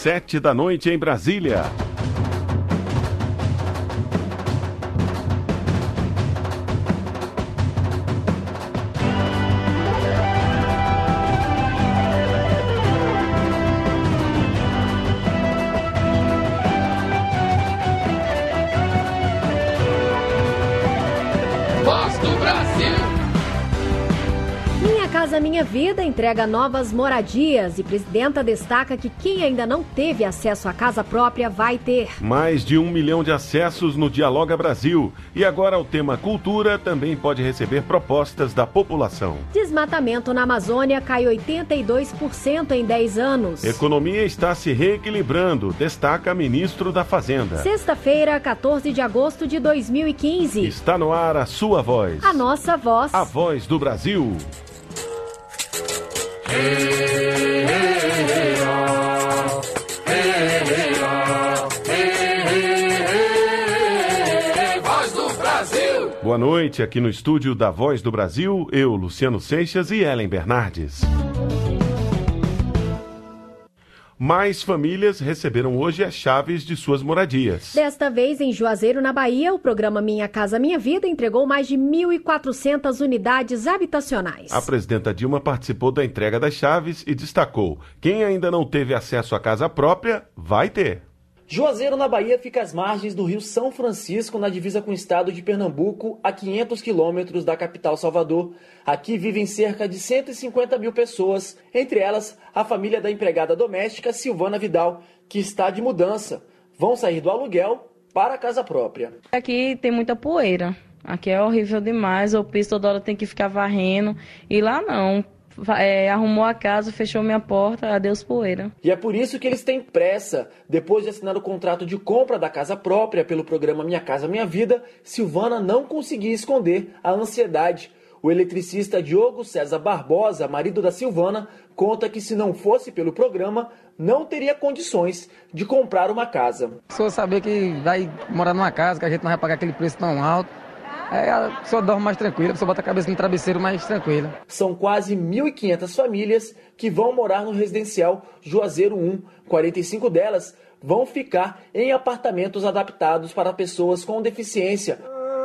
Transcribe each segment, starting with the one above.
7h em Brasília. Casa Minha Vida entrega novas moradias e presidenta destaca que quem ainda não teve acesso à casa própria vai ter. Mais de 1 milhão de acessos no Dialoga Brasil. E agora o tema cultura também pode receber propostas da população. Desmatamento na Amazônia cai 82% em 10 anos. Economia está se reequilibrando, destaca ministro da Fazenda. Sexta-feira, 14 de agosto de 2015. Está no ar a sua voz. A nossa voz. A voz do Brasil. Voz do Brasil. Boa noite, aqui no estúdio da Voz do Brasil, eu, Luciano Seixas e Ellen Bernardes. Mais famílias receberam hoje as chaves de suas moradias. Desta vez, em Juazeiro, na Bahia, o programa Minha Casa Minha Vida entregou mais de 1.400 unidades habitacionais. A presidenta Dilma participou da entrega das chaves e destacou: quem ainda não teve acesso à casa própria, vai ter. Juazeiro, na Bahia, fica às margens do Rio São Francisco, na divisa com o estado de Pernambuco, a 500 quilômetros da capital Salvador. Aqui vivem cerca de 150 mil pessoas, entre elas a família da empregada doméstica Silvana Vidal, que está de mudança. Vão sair do aluguel para a casa própria. Aqui tem muita poeira, aqui é horrível demais, o piso toda hora tem que ficar varrendo, e lá não. Arrumou a casa, fechou minha porta, adeus poeira. E é por isso que eles têm pressa. Depois de assinar o contrato de compra da casa própria pelo programa Minha Casa Minha Vida, Silvana não conseguia esconder a ansiedade. O eletricista Diogo César Barbosa, marido da Silvana, conta que se não fosse pelo programa, não teria condições de comprar uma casa. Só saber que vai morar numa casa, que a gente não vai pagar aquele preço tão alto. A pessoa dorme mais tranquila, a pessoa bota a cabeça no travesseiro mais tranquila. São quase 1.500 famílias que vão morar no residencial Juazeiro 1. 45 delas vão ficar em apartamentos adaptados para pessoas com deficiência.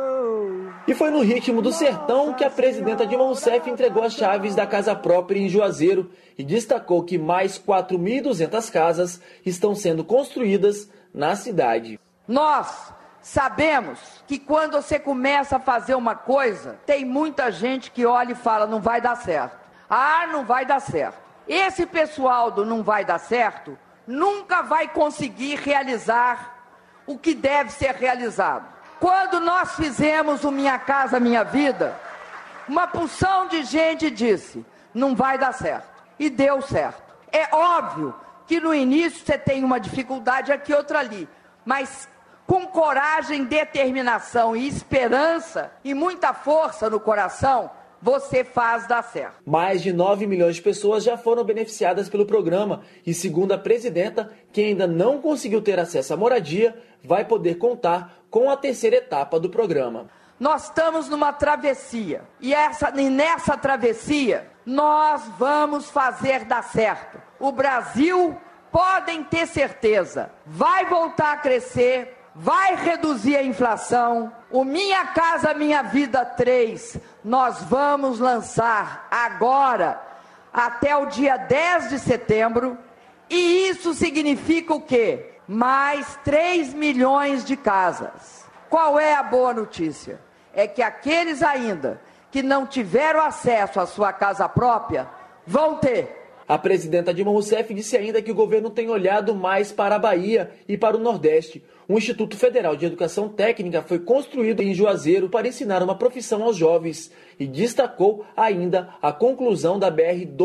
E foi no ritmo do sertão que a presidenta Dilma Rousseff entregou as chaves da casa própria em Juazeiro e destacou que mais 4.200 casas estão sendo construídas na cidade. Nós sabemos que quando você começa a fazer uma coisa, tem muita gente que olha e fala, não vai dar certo. Ah, não vai dar certo. Esse pessoal do não vai dar certo nunca vai conseguir realizar o que deve ser realizado. Quando nós fizemos o Minha Casa Minha Vida, uma porção de gente disse, não vai dar certo. E deu certo. É óbvio que no início você tem uma dificuldade aqui, outra ali, mas com coragem, determinação e esperança e muita força no coração, você faz dar certo. Mais de 9 milhões de pessoas já foram beneficiadas pelo programa e, segundo a presidenta, quem ainda não conseguiu ter acesso à moradia vai poder contar com a terceira etapa do programa. Nós estamos numa travessia e nessa travessia nós vamos fazer dar certo. O Brasil, podem ter certeza, vai voltar a crescer, vai reduzir a inflação. O Minha Casa Minha Vida 3, nós vamos lançar agora, até o dia 10 de setembro. E isso significa o quê? Mais 3 milhões de casas. Qual é a boa notícia? É que aqueles ainda que não tiveram acesso à sua casa própria, vão ter. A presidenta Dilma Rousseff disse ainda que o governo tem olhado mais para a Bahia e para o Nordeste. Um Instituto Federal de Educação Técnica foi construído em Juazeiro para ensinar uma profissão aos jovens e destacou ainda a conclusão da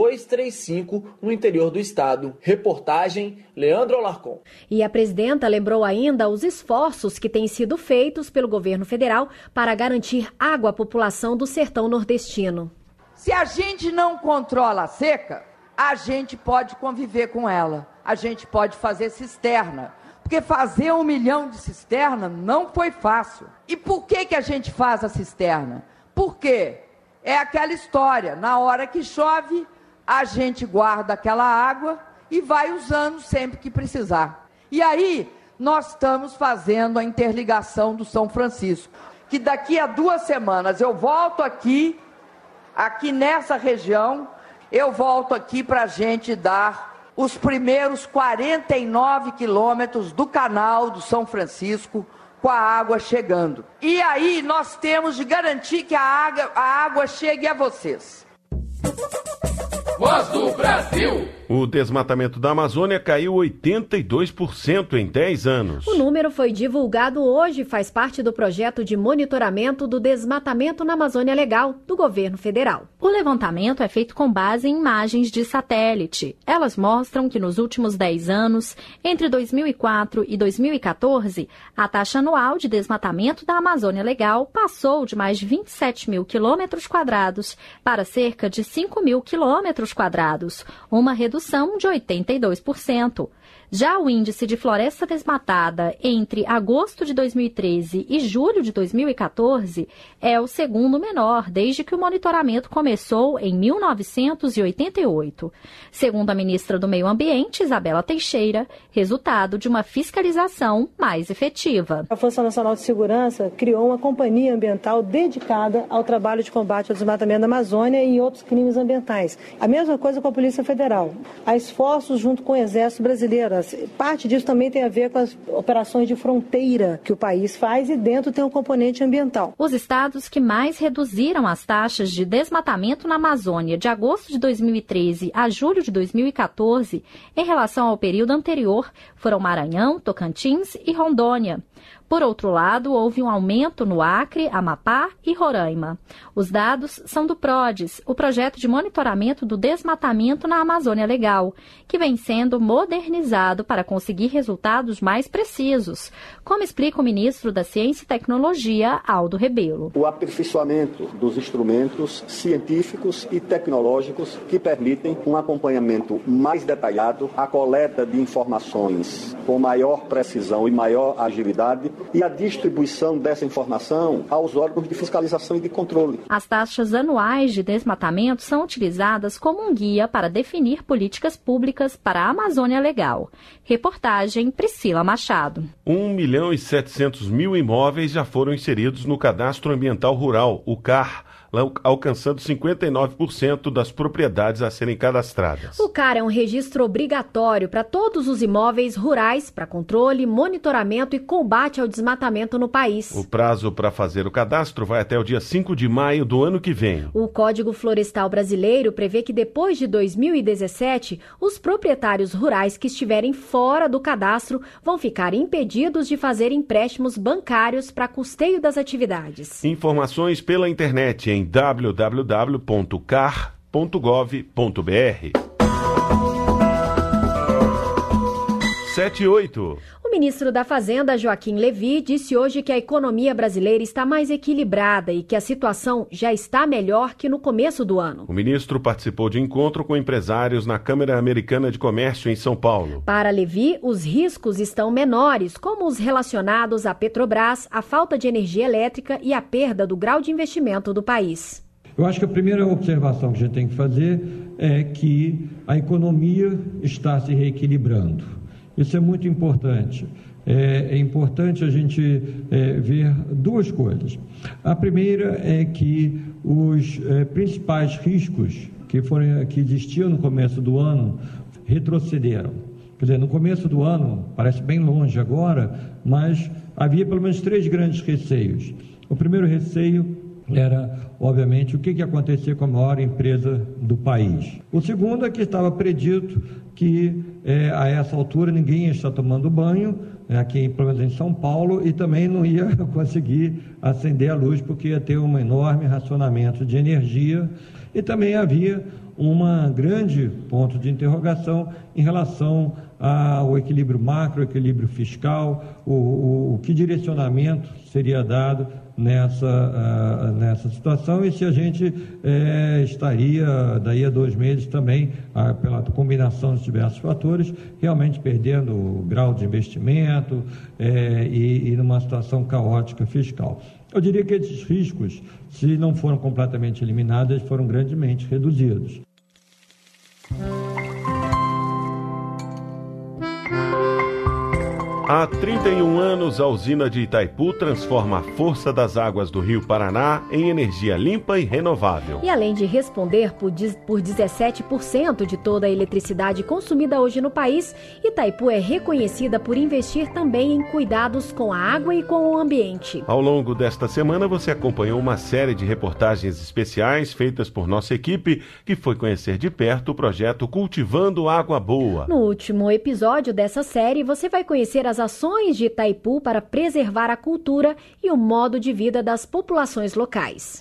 BR-235 no interior do estado. Reportagem Leandro Alarcon. E a presidenta lembrou ainda os esforços que têm sido feitos pelo governo federal para garantir água à população do sertão nordestino. Se a gente não controla a seca, a gente pode conviver com ela, a gente pode fazer cisterna, porque fazer 1 milhão de cisterna não foi fácil. E por que a gente faz a cisterna? Porque é aquela história, na hora que chove, a gente guarda aquela água e vai usando sempre que precisar. E aí, nós estamos fazendo a interligação do São Francisco, que daqui a 2 semanas eu volto aqui nessa região, eu volto aqui para a gente dar os primeiros 49 quilômetros do canal do São Francisco com a água chegando. E aí nós temos de garantir que a água chegue a vocês. Voz do Brasil. O desmatamento da Amazônia caiu 82% em 10 anos. O número foi divulgado hoje e faz parte do projeto de monitoramento do desmatamento na Amazônia Legal do governo federal. O levantamento é feito com base em imagens de satélite. Elas mostram que nos últimos 10 anos, entre 2004 e 2014, a taxa anual de desmatamento da Amazônia Legal passou de mais de 27 mil quilômetros quadrados para cerca de 5 mil quilômetros quadrados, uma redução de 82%. Já o índice de floresta desmatada entre agosto de 2013 e julho de 2014 é o segundo menor desde que o monitoramento começou em 1988. Segundo a ministra do Meio Ambiente, Isabela Teixeira, resultado de uma fiscalização mais efetiva. A Força Nacional de Segurança criou uma companhia ambiental dedicada ao trabalho de combate ao desmatamento da Amazônia e outros crimes ambientais. A mesma coisa com a Polícia Federal. Há esforços junto com o Exército Brasileiro. Parte disso também tem a ver com as operações de fronteira que o país faz e dentro tem um componente ambiental. Os estados que mais reduziram as taxas de desmatamento na Amazônia de agosto de 2013 a julho de 2014 em relação ao período anterior foram Maranhão, Tocantins e Rondônia. Por outro lado, houve um aumento no Acre, Amapá e Roraima. Os dados são do PRODES, o projeto de monitoramento do desmatamento na Amazônia Legal, que vem sendo modernizado para conseguir resultados mais precisos, como explica o ministro da Ciência e Tecnologia, Aldo Rebelo. O aperfeiçoamento dos instrumentos científicos e tecnológicos que permitem um acompanhamento mais detalhado, a coleta de informações com maior precisão e maior agilidade, e a distribuição dessa informação aos órgãos de fiscalização e de controle. As taxas anuais de desmatamento são utilizadas como um guia para definir políticas públicas para a Amazônia Legal. Reportagem Priscila Machado. 1.700.000 imóveis já foram inseridos no Cadastro Ambiental Rural, o CAR, alcançando 59% das propriedades a serem cadastradas. O CAR é um registro obrigatório para todos os imóveis rurais para controle, monitoramento e combate ao desmatamento no país. O prazo para fazer o cadastro vai até o dia 5 de maio do ano que vem. O Código Florestal Brasileiro prevê que depois de 2017, os proprietários rurais que estiverem fora do cadastro vão ficar impedidos de fazer empréstimos bancários para custeio das atividades. Informações pela internet em www.car.gov.br. 7:08. O ministro da Fazenda, Joaquim Levy, disse hoje que a economia brasileira está mais equilibrada e que a situação já está melhor que no começo do ano. O ministro participou de encontro com empresários na Câmara Americana de Comércio em São Paulo. Para Levy, os riscos estão menores, como os relacionados à Petrobras, a falta de energia elétrica e a perda do grau de investimento do país. Eu acho que a primeira observação que a gente tem que fazer é que a economia está se reequilibrando. Isso é muito importante. É importante a gente ver duas coisas. A primeira é que os principais riscos que existiam no começo do ano retrocederam. Quer dizer, no começo do ano, parece bem longe agora, mas havia pelo menos 3 grandes receios. O primeiro receio era, obviamente, o que ia acontecer com a maior empresa do país. O segundo é que estava predito que, a essa altura, ninguém ia estar tomando banho, aqui pelo menos em São Paulo, e também não ia conseguir acender a luz, porque ia ter um enorme racionamento de energia. E também havia um grande ponto de interrogação em relação ao equilíbrio macro, equilíbrio fiscal, o que direcionamento seria dado nessa situação e se a gente estaria, daí a 2 meses também, pela combinação de diversos fatores, realmente perdendo o grau de investimento e numa situação caótica fiscal. Eu diria que esses riscos, se não foram completamente eliminados, foram grandemente reduzidos. Há 31 anos, a usina de Itaipu transforma a força das águas do Rio Paraná em energia limpa e renovável. E além de responder por 17% de toda a eletricidade consumida hoje no país, Itaipu é reconhecida por investir também em cuidados com a água e com o ambiente. Ao longo desta semana, você acompanhou uma série de reportagens especiais feitas por nossa equipe, que foi conhecer de perto o projeto Cultivando Água Boa. No último episódio dessa série, você vai conhecer as ações de Itaipu para preservar a cultura e o modo de vida das populações locais.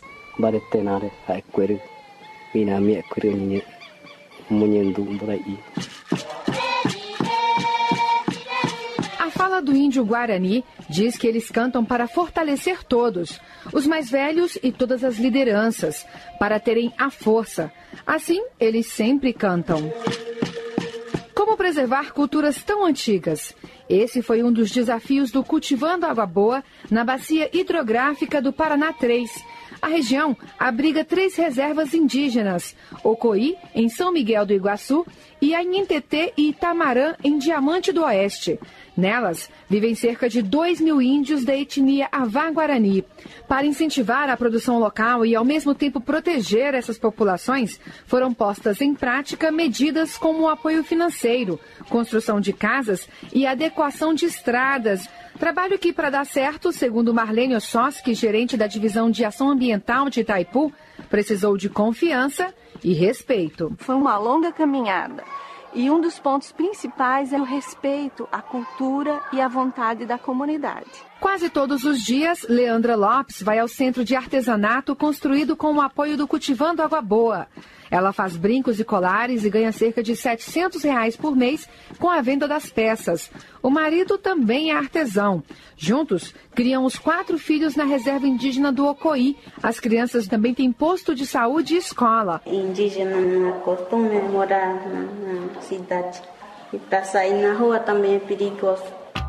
A fala do índio Guarani diz que eles cantam para fortalecer todos, os mais velhos e todas as lideranças, para terem a força. Assim, eles sempre cantam. Como preservar culturas tão antigas? Esse foi um dos desafios do Cultivando Água Boa na bacia hidrográfica do Paraná 3. A região abriga 3 reservas indígenas, Ocoí, em São Miguel do Iguaçu, e Anhintetê e Itamarã, em Diamante do Oeste. Nelas, vivem cerca de 2.000 índios da etnia Avá-Guarani. Para incentivar a produção local e, ao mesmo tempo, proteger essas populações, foram postas em prática medidas como o apoio financeiro, construção de casas e adequação de estradas. Trabalho que, para dar certo, segundo Marlene Ossoski, gerente da Divisão de Ação Ambiental de Itaipu, precisou de confiança e respeito. Foi uma longa caminhada. E um dos pontos principais é o respeito à cultura e à vontade da comunidade. Quase todos os dias, Leandra Lopes vai ao centro de artesanato construído com o apoio do Cultivando Água Boa. Ela faz brincos e colares e ganha cerca de R$700 por mês com a venda das peças. O marido também é artesão. Juntos, criam os 4 filhos na reserva indígena do Ocoí. As crianças também têm posto de saúde e escola. Indígena não costuma morar na cidade. E para sair na rua também é perigoso.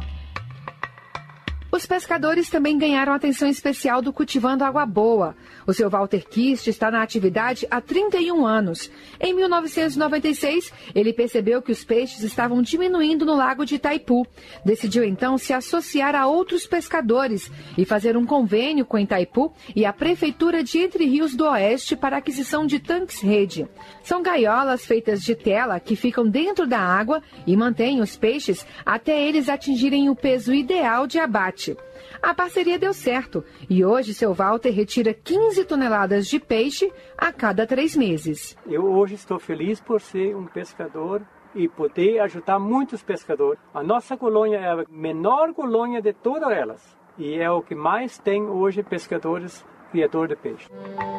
Os pescadores também ganharam atenção especial do Cultivando Água Boa. O seu Walter Kist está na atividade há 31 anos. Em 1996, ele percebeu que os peixes estavam diminuindo no lago de Itaipu. Decidiu então se associar a outros pescadores e fazer um convênio com Itaipu e a Prefeitura de Entre Rios do Oeste para a aquisição de tanques-rede. São gaiolas feitas de tela que ficam dentro da água e mantêm os peixes até eles atingirem o peso ideal de abate. A parceria deu certo e hoje seu Walter retira 15 toneladas de peixe a cada 3 meses. Eu hoje estou feliz por ser um pescador e poder ajudar muitos pescadores. A nossa colônia é a menor colônia de todas elas e é o que mais tem hoje pescadores criadores de peixe.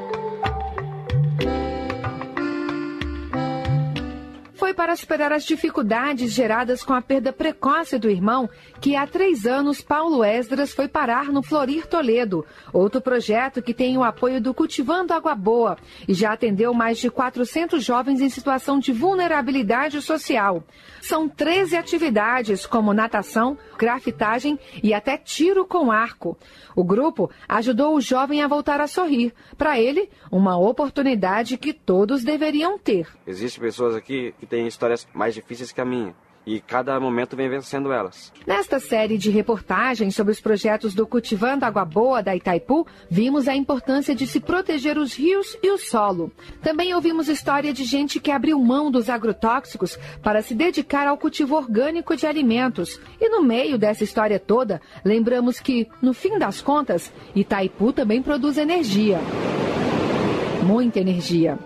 Foi para superar as dificuldades geradas com a perda precoce do irmão que há 3 anos Paulo Esdras foi parar no Florir Toledo, outro projeto que tem o apoio do Cultivando Água Boa e já atendeu mais de 400 jovens em situação de vulnerabilidade social. São 13 atividades como natação, grafitagem e até tiro com arco. O grupo ajudou o jovem a voltar a sorrir. Para ele, uma oportunidade que todos deveriam ter. Existem pessoas aqui que têm histórias mais difíceis que a minha. E cada momento vem vencendo elas. Nesta série de reportagens sobre os projetos do Cultivando Água Boa da Itaipu, vimos a importância de se proteger os rios e o solo. Também ouvimos história de gente que abriu mão dos agrotóxicos para se dedicar ao cultivo orgânico de alimentos. E no meio dessa história toda, lembramos que, no fim das contas, Itaipu também produz energia. Muita energia.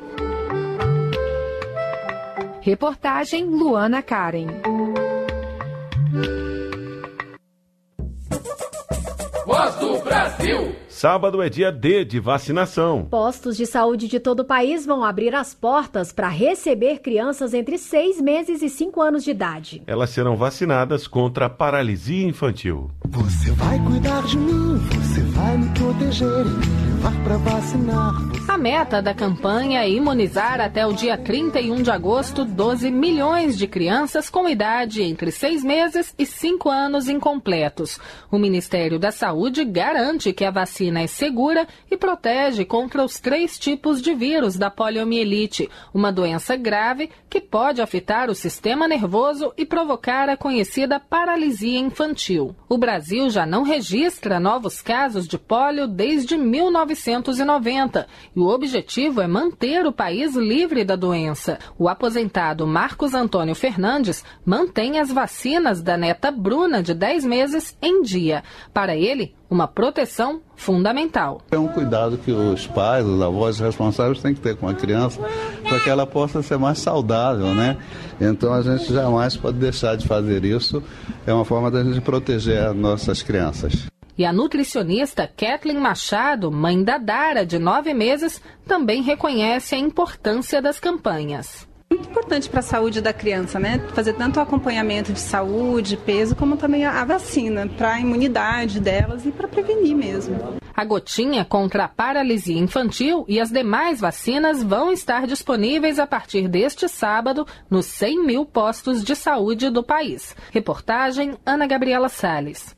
Reportagem Luana Karen. Voz do Brasil. Sábado é dia D de vacinação. Postos de saúde de todo o país vão abrir as portas para receber crianças entre 6 meses e 5 anos de idade. Elas serão vacinadas contra a paralisia infantil. Você vai cuidar de mim, você vai me proteger. levar para vacinar. A meta da campanha é imunizar até o dia 31 de agosto 12 milhões de crianças com idade entre 6 meses e 5 anos incompletos. O Ministério da Saúde garante que a vacina é segura e protege contra os 3 tipos de vírus da poliomielite, uma doença grave que pode afetar o sistema nervoso e provocar a conhecida paralisia infantil. O Brasil já não registra novos casos de pólio desde 1990 e o objetivo é manter o país livre da doença. O aposentado Marcos Antônio Fernandes mantém as vacinas da neta Bruna, de 10 meses, em dia. Para ele, uma proteção fundamental. É um cuidado que os pais, os avós responsáveis têm que ter com a criança para que ela possa ser mais saudável, né? Então a gente jamais pode deixar de fazer isso. É uma forma da gente proteger as nossas crianças. E a nutricionista Kathleen Machado, mãe da Dara, de 9 meses, também reconhece a importância das campanhas. Muito importante para a saúde da criança, né? Fazer tanto o acompanhamento de saúde, peso, como também a vacina, para a imunidade delas e para prevenir mesmo. A gotinha contra a paralisia infantil e as demais vacinas vão estar disponíveis a partir deste sábado nos 100 mil postos de saúde do país. Reportagem Ana Gabriela Salles.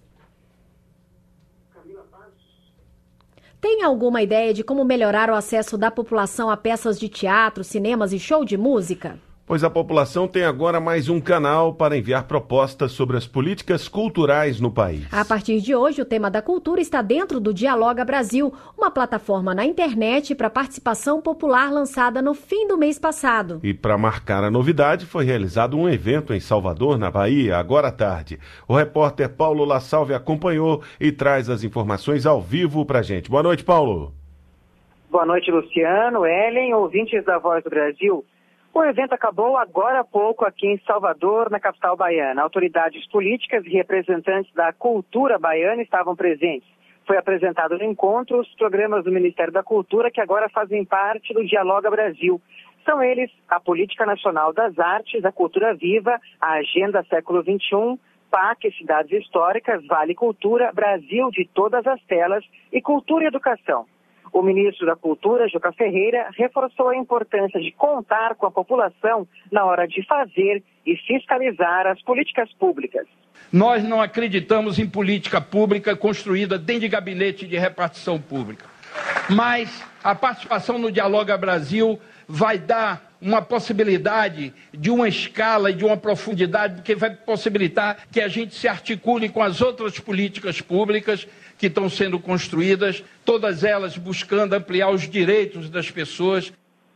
Tem alguma ideia de como melhorar o acesso da população a peças de teatro, cinemas e show de música? Pois a população tem agora mais um canal para enviar propostas sobre as políticas culturais no país. A partir de hoje, o tema da cultura está dentro do Dialoga Brasil, uma plataforma na internet para participação popular lançada no fim do mês passado. E para marcar a novidade, foi realizado um evento em Salvador, na Bahia, agora à tarde. O repórter Paulo La Salve acompanhou e traz as informações ao vivo para a gente. Boa noite, Paulo. Boa noite, Luciano, Ellen, ouvintes da Voz do Brasil. O evento acabou agora há pouco aqui em Salvador, na capital baiana. Autoridades políticas e representantes da cultura baiana estavam presentes. Foi apresentado no encontro os programas do Ministério da Cultura que agora fazem parte do Dialoga Brasil. São eles a Política Nacional das Artes, a Cultura Viva, a Agenda Século XXI, PAC, Cidades Históricas, Vale Cultura, Brasil de Todas as Telas e Cultura e Educação. O ministro da Cultura, Juca Ferreira, reforçou a importância de contar com a população na hora de fazer e fiscalizar as políticas públicas. Nós não acreditamos em política pública construída dentro de gabinete de repartição pública. Mas a participação no Dialoga Brasil vai dar uma possibilidade de uma escala e de uma profundidade que vai possibilitar que a gente se articule com as outras políticas públicas que estão sendo construídas, todas elas buscando ampliar os direitos das pessoas.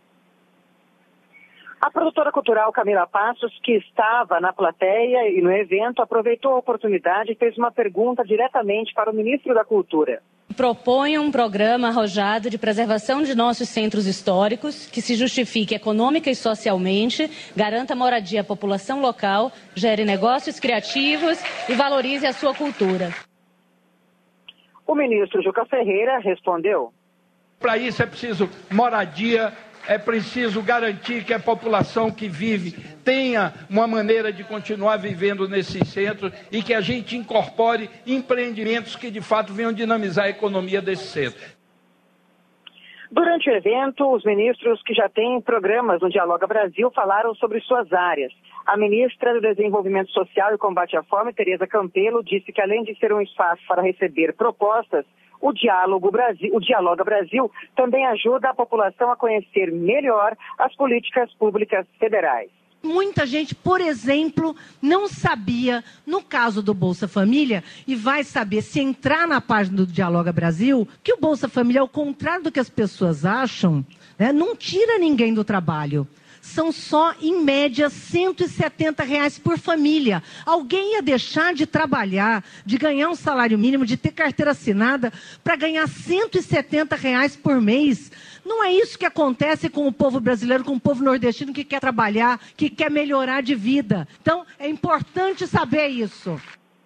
A produtora cultural Camila Passos, que estava na plateia e no evento, aproveitou a oportunidade e fez uma pergunta diretamente para o ministro da Cultura. Proponho um programa arrojado de preservação de nossos centros históricos, que se justifique econômica e socialmente, garanta moradia à população local, gere negócios criativos e valorize a sua cultura. O ministro Juca Ferreira respondeu. Para isso é preciso moradia, é preciso garantir que a população que vive tenha uma maneira de continuar vivendo nesses centros e que a gente incorpore empreendimentos que de fato venham dinamizar a economia desse centro. Durante o evento, os ministros que já têm programas no Dialoga Brasil falaram sobre suas áreas. A ministra do Desenvolvimento Social e Combate à Fome, Tereza Campelo, disse que além de ser um espaço para receber propostas, o Dialoga Brasil também ajuda a população a conhecer melhor as políticas públicas federais. Muita gente, por exemplo, não sabia, no caso do Bolsa Família, e vai saber se entrar na página do Dialoga Brasil, que o Bolsa Família, ao contrário do que as pessoas acham, né, não tira ninguém do trabalho. São só, em média, R$170 por família. Alguém ia deixar de trabalhar, de ganhar um salário mínimo, de ter carteira assinada, para ganhar R$170 por mês? Não é isso que acontece com o povo brasileiro, com o povo nordestino que quer trabalhar, que quer melhorar de vida. Então, é importante saber isso.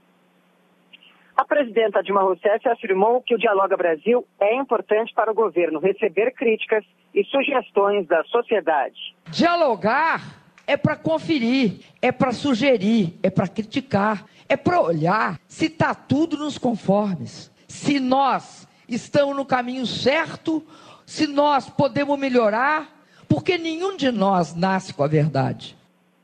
A presidenta Dilma Rousseff afirmou que o Dialoga Brasil é importante para o governo receber críticas e sugestões da sociedade. Dialogar é para conferir, é para sugerir, é para criticar, é para olhar se está tudo nos conformes. Se nós estão no caminho certo, se nós podemos melhorar, porque nenhum de nós nasce com a verdade.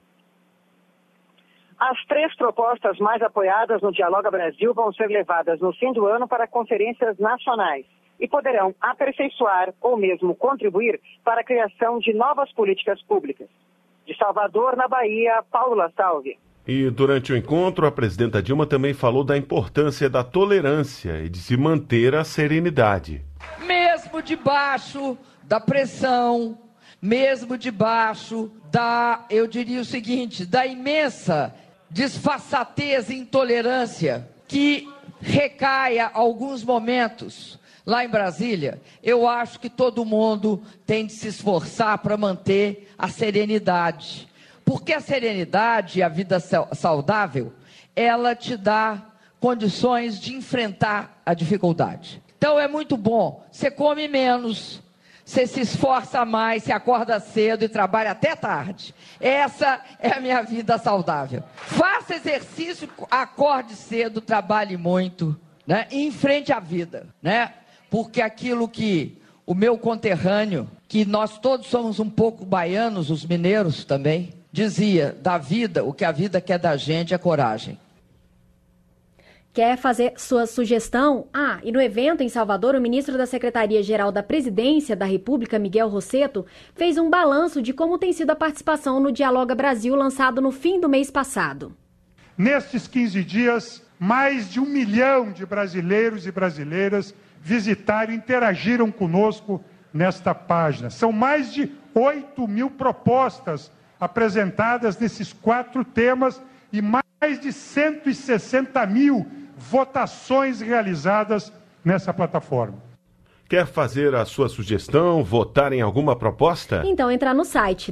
As 3 propostas mais apoiadas no Dialoga Brasil vão ser levadas no fim do ano para conferências nacionais e poderão aperfeiçoar ou mesmo contribuir para a criação de novas políticas públicas. De Salvador, na Bahia, Paula Salve. E durante o encontro, a presidenta Dilma também falou da importância da tolerância e de se manter a serenidade. Mesmo debaixo da pressão, mesmo debaixo eu diria o seguinte, da imensa desfaçatez e intolerância que recai a alguns momentos lá em Brasília, eu acho que todo mundo tem de se esforçar para manter a serenidade. Porque a serenidade e a vida saudável, ela te dá condições de enfrentar a dificuldade. Então é muito bom, você come menos, você se esforça mais, você acorda cedo e trabalha até tarde. Essa é a minha vida saudável. Faça exercício, acorde cedo, trabalhe muito, né? E enfrente a vida, né? Porque aquilo que o meu conterrâneo, que nós todos somos um pouco baianos, os mineiros também, dizia, da vida, o que a vida quer da gente é coragem. Quer fazer sua sugestão? E no evento em Salvador, o ministro da Secretaria-Geral da Presidência da República, Miguel Rosseto, fez um balanço de como tem sido a participação no Dialoga Brasil, lançado no fim do mês passado. Nestes 15 dias, mais de 1 milhão de brasileiros e brasileiras visitaram e interagiram conosco nesta página. São mais de 8 mil propostas apresentadas nesses 4 temas e mais de 160 mil votações realizadas nessa plataforma. Quer fazer a sua sugestão, votar em alguma proposta? Então entra no site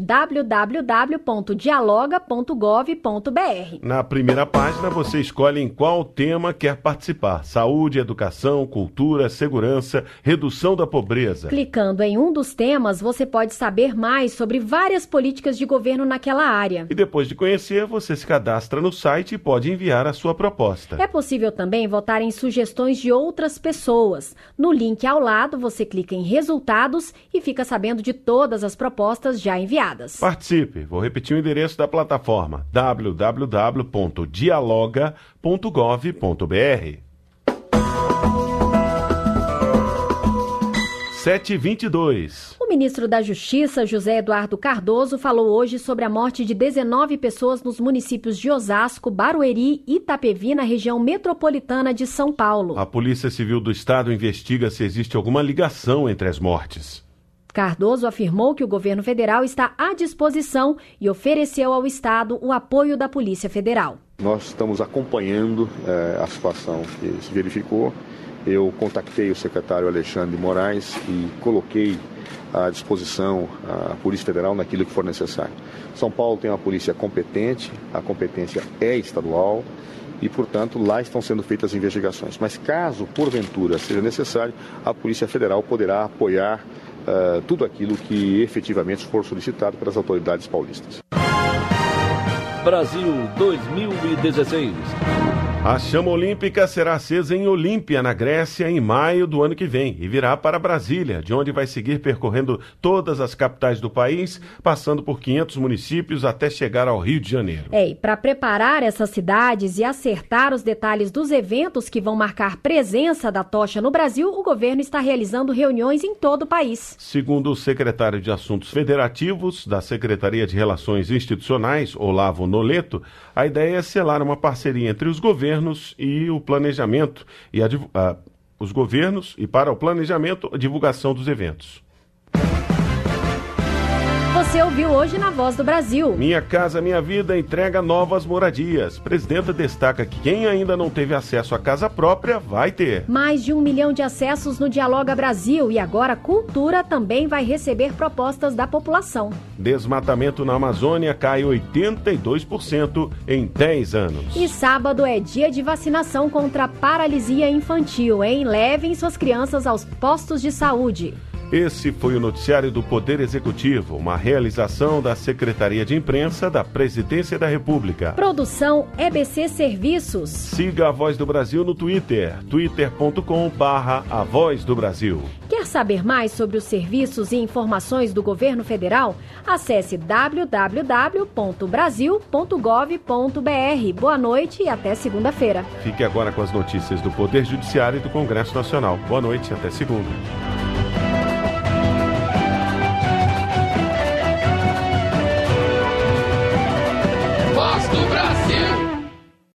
www.dialoga.gov.br. Na primeira página você escolhe em qual tema quer participar: saúde, educação, cultura, segurança, redução da pobreza. Clicando em um dos temas, você pode saber mais sobre várias políticas de governo naquela área. E depois de conhecer, você se cadastra no site e pode enviar a sua proposta. É possível também votar em sugestões de outras pessoas. No link ao lado, você clica em resultados e fica sabendo de todas as propostas já enviadas. Participe! Vou repetir o endereço da plataforma: www.dialoga.gov.br. 7h22. O ministro da Justiça, José Eduardo Cardoso, falou hoje sobre a morte de 19 pessoas nos municípios de Osasco, Barueri e Itapevi, na região metropolitana de São Paulo. A Polícia Civil do Estado investiga se existe alguma ligação entre as mortes. Cardoso afirmou que o governo federal está à disposição e ofereceu ao Estado o apoio da Polícia Federal. Nós estamos acompanhando a situação que se verificou. Eu contatei o secretário Alexandre de Moraes e coloquei à disposição a Polícia Federal naquilo que for necessário. São Paulo tem uma polícia competente, a competência é estadual e, portanto, lá estão sendo feitas investigações. Mas caso, porventura, seja necessário, a Polícia Federal poderá apoiar tudo aquilo que efetivamente for solicitado pelas autoridades paulistas. Brasil 2016. A chama olímpica será acesa em Olímpia, na Grécia, em maio do ano que vem e virá para Brasília, de onde vai seguir percorrendo todas as capitais do país, passando por 500 municípios até chegar ao Rio de Janeiro. E para preparar essas cidades e acertar os detalhes dos eventos que vão marcar presença da tocha no Brasil, o governo está realizando reuniões em todo o país. Segundo o secretário de Assuntos Federativos da Secretaria de Relações Institucionais, Olavo Noleto, a ideia é selar uma parceria entre os governos e o planejamento os governos e para o planejamento a divulgação dos eventos. Você ouviu hoje na Voz do Brasil. Minha Casa Minha Vida entrega novas moradias. Presidenta destaca que quem ainda não teve acesso à casa própria vai ter. Mais de 1 milhão de acessos no Dialoga Brasil e agora a Cultura também vai receber propostas da população. Desmatamento na Amazônia cai 82% em 10 anos. E sábado é dia de vacinação contra a paralisia infantil, hein? Levem suas crianças aos postos de saúde. Esse foi o noticiário do Poder Executivo, uma realização da Secretaria de Imprensa da Presidência da República. Produção EBC Serviços. Siga a Voz do Brasil no Twitter, twitter.com/A Voz do Brasil. Quer saber mais sobre os serviços e informações do governo federal? Acesse www.brasil.gov.br. Boa noite e até segunda-feira. Fique agora com as notícias do Poder Judiciário e do Congresso Nacional. Boa noite e até segunda.